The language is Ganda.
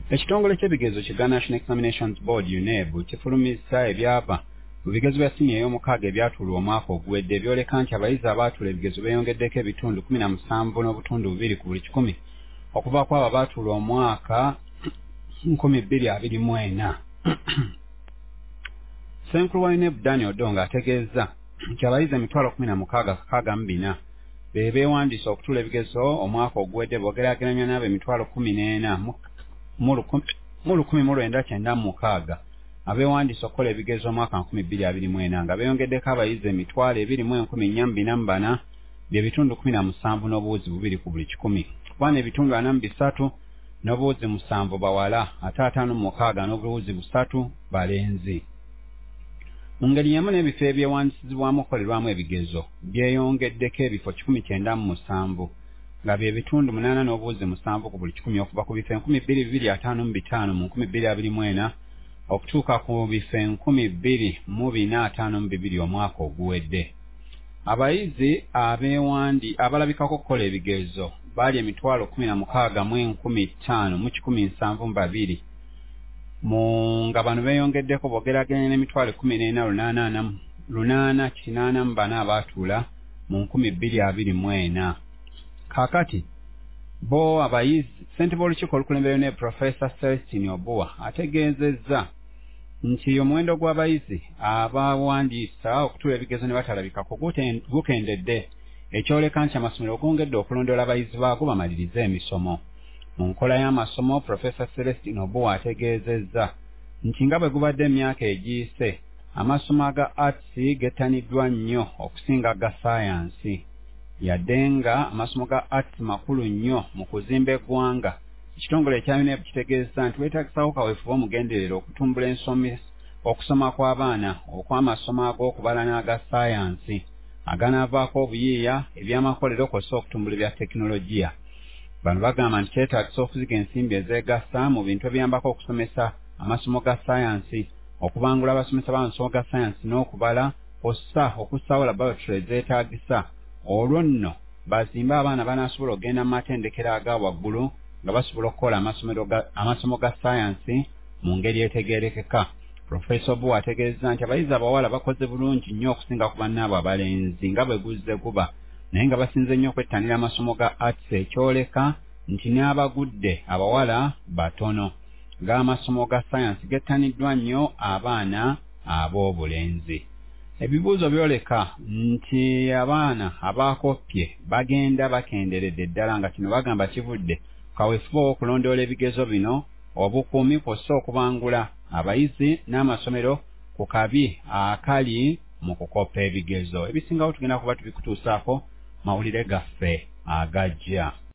Ekitongole ky'ebigezo kiga National Examinations Board UNEB kifulumisa ebyava mu bigezo bya siniya ey'omukaaga ebyatuulwa omwaka oguwedde ebyoleka nti abayizi abaatuula ebigezo beeyongeddeko ebitundu 17 n'obutundu 2 ku buli 100 okuva ku abo abaatuula omwaka 2024. Ssenkulu wa UNEB Daniel Odonga ategeeza nti abayizi 16,664 be beewandiisa okutuula ebigezo omwaka oguwedde bw'ogeraageranya n'abo 14,196 abeewandiisa okukola ebigezo omwaka 2024 nga beeyongeddeko abayizi 20,444 by'ebitundu 17 n'obuwuzi 2 ku buli 100. Kubana ebitundu 43 n'obuwuzi 7 bawala ate 56 n'obuwuzi 3 balenzi. Mu ngeri y'emu n'ebifo ebyewandiisibwamu okukolerwamu ebigezo byeyongeddeko ebifo 197 nga bye bitundu 8 n'obuwuzi 7 ku buli 100 okuva ku bifo 2,255 mu 2024 okutuuka ku bifo 2,452 omwaka oguwedde. Abayizi abalabikako okukola ebigezo baali 16,500 nga bano beeyongeddeko bw'ogeraageranya n'14,884 abaatuula mu 2024. Kaakati bo abayizi ssentebe w'olukiiko olukulembera ne Professor Celestine Obua ategeezezza nti omuwendo gw'abayizi abawandiisa okutuula ebigezo ne batalabikako gukendedde ekyoleka nti amasomero gongedde okulondoola abayizi baago bamalirize emisomo. Mu nkola y'amasomo Professor Celestine Obua ategeezezza nti nga bwe gubadde emyaka egiyise amasomo aga arts gettaniddwa nnyo okusinga aga saayansi yadde nga amasomo ga arts makulu nnyo mu kuzimba eggwanga. Ekitongole ekya UNEB kitegeeza nti weetagisawo kaweefube omugenderera okutumbula okusoma kw'abaana okw'amasomo ag'okubala n'aga saayansi aganaavaako obuyiiya eby'amakolero kw'ossa okutumbula ebya tekinologiya. Bano bagamba nti kyetaagisa okuziga ensimbi ezeegasa mu bintu ebiyambako okusomesa amasomo ga saayansi, okubangula abasomesa b'amasomo ga saayansi n'okubala, ossa okussaawo laboratory ezeetaagisa olwo nno bazimbe abaana banaasobola okugenda mu matendekero aga waggulu nga basobola okukola amasomo ga saayansi mu ngeri etegeerekeka. Professor Obua ategeeza nti abayizi abawala bakoze bulungi nnyo okusinga ku bannaabwe abalenzi nga bwe guzze guba, naye nga basinze nnyo okwettanira amasomo ga arts ekyoleka nti n'abagudde abawala batono. Ng'amasomo ga saayansi gettaniddwa nnyo abaana ab'obulenzi. Ebibuuzo byoleka nti abaana abaakoppye bagenda bakenderedde ddala nga kino bagamba kivudde kaweefube w'okulondoola ebigezo bino obukuumi kw'ossa okubangula abayizi n'amasomero ku kabi akali mu kukoppa ebigezo. Ebisingawo tugenda kuba tubikutuusaako mawulire gaffe agajja.